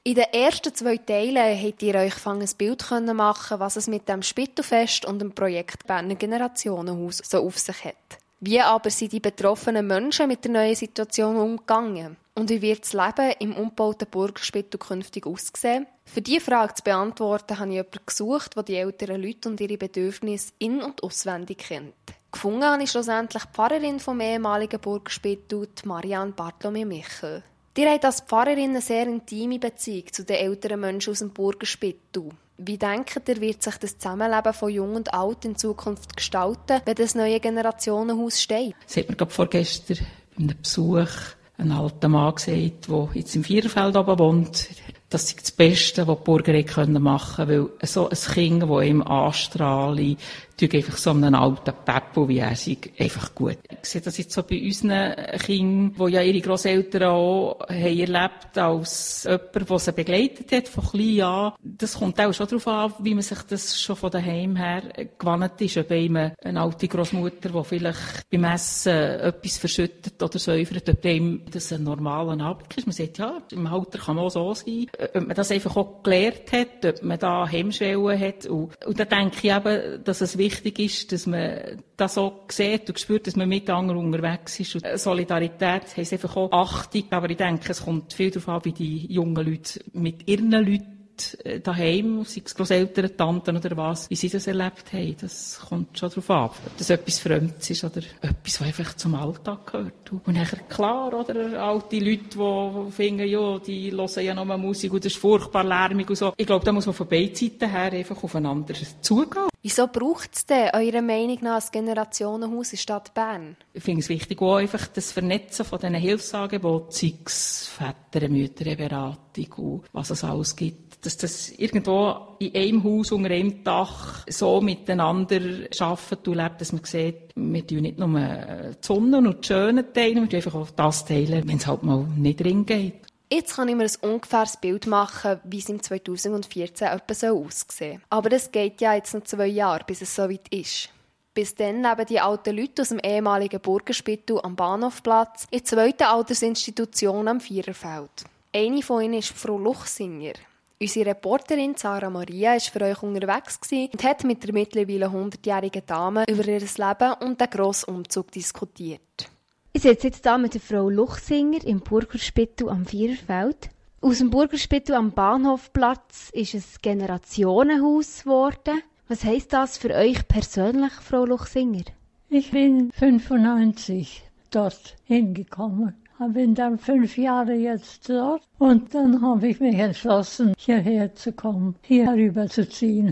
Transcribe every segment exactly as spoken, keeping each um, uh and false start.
In den ersten zwei Teilen habt ihr euch ein Bild machen, was es mit dem Spittelfest und dem Projekt Berner Generationenhaus so auf sich hat. Wie aber sind die betroffenen Menschen mit der neuen Situation umgegangen? Und wie wird das Leben im umgebauten Burgerspittel künftig aussehen? Für diese Frage zu beantworten, habe ich jemanden gesucht, der die älteren Leute und ihre Bedürfnisse in- und auswendig kennt. Gefunden habe ich schlussendlich die Pfarrerin vom ehemaligen Burgerspittel, Marianne Bartholomew-Michel. Ihr habt als Pfarrerin eine sehr intime Beziehung zu den älteren Menschen aus dem Burgerspittel. Wie denkt ihr, wird sich das Zusammenleben von Jung und Alt in Zukunft gestalten, wenn das neue Generationenhaus steht? Das hat mir gerade vorgestern bei einem Besuch ein alter Mann gesagt, der jetzt im Viererfeld oben wohnt. Das ist das Beste, was die Burger machen können, weil so ein Kind, das ihm anstrahlt, tut einfach so einen alten Peppo, wie er sei, einfach gut. Ich sehe das jetzt so bei unseren Kindern, die ja ihre Grosseltern auch haben erlebt als jemand, der sie begleitet hat von klein an. Das kommt auch schon darauf an, wie man sich das schon von daheim her gewohnt ist. Ob einem eine alte Grossmutter, die vielleicht beim Essen etwas verschüttet oder säufert, ob dem das ein normaler Abend ist. Man sagt, ja, im Alter kann man auch so sein. Ob man das einfach auch gelernt hat, ob man da Hemmschwellen hat. Und, und da denke ich eben, dass es wichtig ist, dass man das auch sieht und spürt, dass man mit anderen unterwegs ist. Und Solidarität heisst einfach auch Achtung. Aber ich denke, es kommt viel darauf an, wie die jungen Leute mit ihren Leuten daheim, sei es Grosseltern, Tanten oder was, wie sie das erlebt haben. Das kommt schon darauf an. Ob das etwas Fremdes ist oder etwas, was einfach zum Alltag gehört. Und nachher, klar, oder, alte Leute, die finden, ja, die hören ja noch Musik und das ist furchtbar lärmig und so. Ich glaube, da muss man von beiden Seiten her einfach aufeinander zugehen. Wieso braucht es denn, eurer Meinung nach, das Generationenhaus in Stadt Bern? Ich finde es wichtig, auch einfach das Vernetzen von diesen Hilfsangeboten, sei es Väter, Mütter, Beratung und was es alles gibt. Dass das irgendwo in einem Haus unter einem Dach so miteinander arbeitet und lebt, dass man sieht, wir teilen nicht nur die Sonne und die schönen Teile, wir teilen einfach auch das teilen, wenn es halt mal nicht drin geht. Jetzt kann ich mir ein ungefähres Bild machen, wie es im zweitausendvierzehn etwa so aussehen soll. Aber es geht ja jetzt noch zwei Jahre, bis es soweit ist. Bis dann leben die alten Leute aus dem ehemaligen Burgerspittel am Bahnhofplatz in der zweiten Altersinstitution am Viererfeld. Eine von ihnen ist Frau Luchsinger. Unsere Reporterin Sarah Maria war für euch unterwegs und hat mit der mittlerweile hundertjährigen Dame über ihr Leben und den grossen Umzug diskutiert. Ich sitze jetzt hier mit der Frau Luchsinger im Burgerspittel am Viererfeld. Aus dem Burgerspittel am Bahnhofplatz ist ein Generationenhaus geworden. Was heisst das für euch persönlich, Frau Luchsinger? Ich bin fünfundneunzig dort hingekommen. Ich bin dann fünf Jahre jetzt dort und dann habe ich mich entschlossen, hierher zu kommen, hier rüber zu ziehen.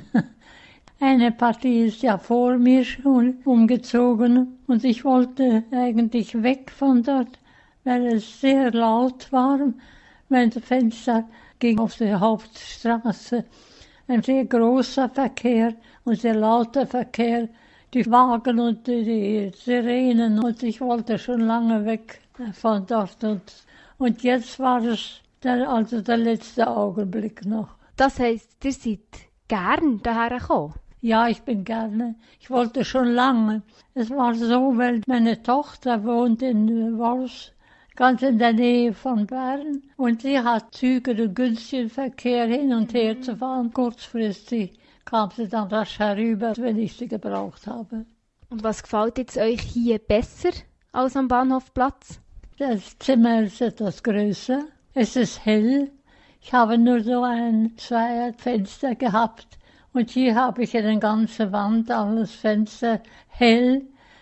Eine Partie ist ja vor mir schon umgezogen und ich wollte eigentlich weg von dort, weil es sehr laut war. Mein Fenster ging auf die Hauptstraße. Ein sehr großer Verkehr und sehr lauter Verkehr, die Wagen und die Sirenen und ich wollte schon lange weg von dort. Und, und jetzt war es der, also der letzte Augenblick noch. Das heisst, ihr seid gern daher gekommen? Ja, ich bin gerne. Ich wollte schon lange. Es war so, weil meine Tochter wohnt in Wors, ganz in der Nähe von Bern. Und sie hat Züge und günstigen Verkehr hin und her zu fahren. Kurzfristig kam sie dann rasch herüber, wenn ich sie gebraucht habe. Und was gefällt jetzt euch hier besser als am Bahnhofplatz? Das Zimmer ist etwas größer. Es ist hell. Ich habe nur so ein Zweierfenster gehabt. Und hier habe ich in der ganzen Wand alles Fenster hell,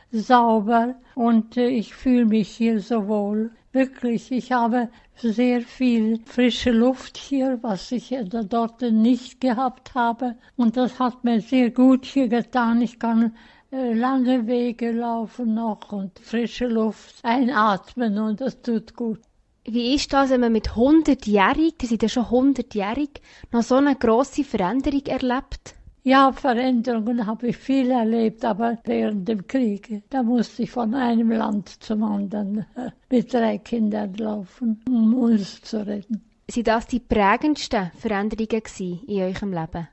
sauber und äh, ich fühle mich hier so wohl. Wirklich, ich habe sehr viel frische Luft hier, was ich äh, dort nicht gehabt habe. Und das hat mir sehr gut hier getan. Ich kann äh, lange Wege laufen noch und frische Luft einatmen und das tut gut. Wie ist das, wenn man mit hundertjährig, die sind ja schon hundertjährig, noch so eine grosse Veränderung erlebt? Ja, Veränderungen habe ich viel erlebt, aber während dem Krieg, da musste ich von einem Land zum anderen äh, mit drei Kindern laufen, um uns zu retten. Sind das die prägendsten Veränderungen gewesen in eurem Leben?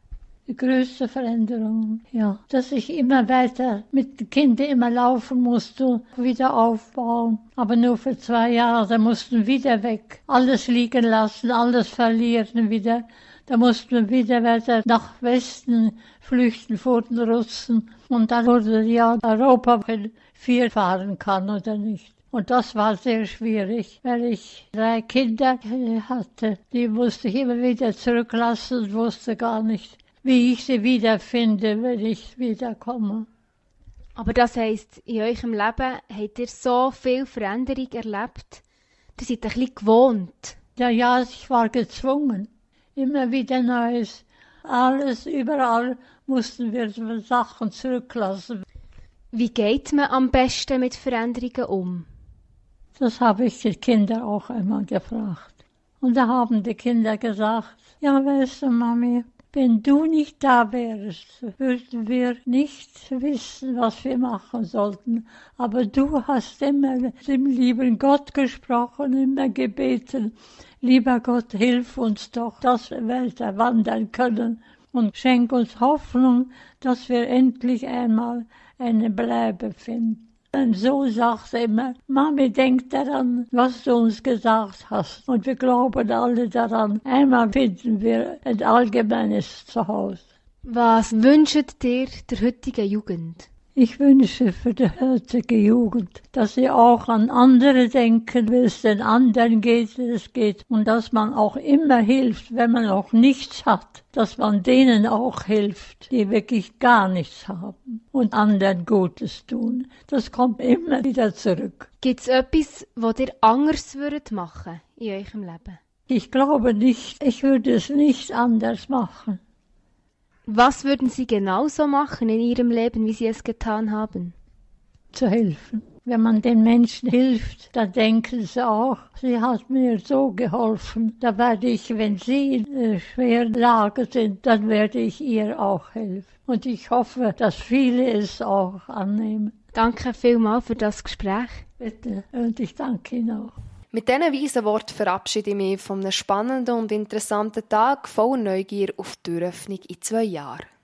Die größte Veränderung, ja. Dass ich immer weiter mit den Kindern immer laufen musste, wieder aufbauen. Aber nur für zwei Jahre, da mussten wir wieder weg. Alles liegen lassen, alles verlieren wieder. Da mussten wir wieder weiter nach Westen flüchten vor den Russen. Und dann wurde ja Europa, wenn vier fahren kann oder nicht. Und das war sehr schwierig, weil ich drei Kinder hatte. Die musste ich immer wieder zurücklassen und wusste gar nicht, wie ich sie wiederfinde, wenn ich wiederkomme. Aber das heisst, in eurem Leben habt ihr so viel Veränderung erlebt. Ihr seid ein bisschen gewohnt. Ja, ja, ich war gezwungen. Immer wieder Neues. Alles, überall mussten wir Sachen zurücklassen. Wie geht man am besten mit Veränderungen um? Das habe ich die Kinder auch einmal gefragt. Und da haben die Kinder gesagt, ja, weißt du, Mami, wenn du nicht da wärst, würden wir nicht wissen, was wir machen sollten. Aber du hast immer dem lieben Gott gesprochen, immer gebeten. Lieber Gott, hilf uns doch, dass wir weiter wandern können und schenk uns Hoffnung, dass wir endlich einmal eine Bleibe finden. Und so sagt er immer, Mami, denk daran, was du uns gesagt hast. Und wir glauben alle daran, einmal finden wir ein allgemeines Zuhause. Was wünscht ihr der heutigen Jugend? Ich wünsche für die heutige Jugend, dass sie auch an andere denken, wie es den anderen geht, wie es geht. Und dass man auch immer hilft, wenn man auch nichts hat. Dass man denen auch hilft, die wirklich gar nichts haben. Und anderen Gutes tun. Das kommt immer wieder zurück. Gibt es etwas, was ihr anders würdet machen in eurem Leben? Ich glaube nicht. Ich würde es nicht anders machen. Was würden Sie genauso machen in Ihrem Leben, wie Sie es getan haben? Zu helfen. Wenn man den Menschen hilft, dann denken sie auch, sie hat mir so geholfen. Da werde ich, wenn sie in einer schweren Lage sind, dann werde ich ihr auch helfen. Und ich hoffe, dass viele es auch annehmen. Danke vielmals für das Gespräch. Bitte. Und ich danke Ihnen auch. Mit diesen weisen Worten verabschiede ich mich von einem spannenden und interessanten Tag voller Neugier auf die Türöffnung in zwei Jahren.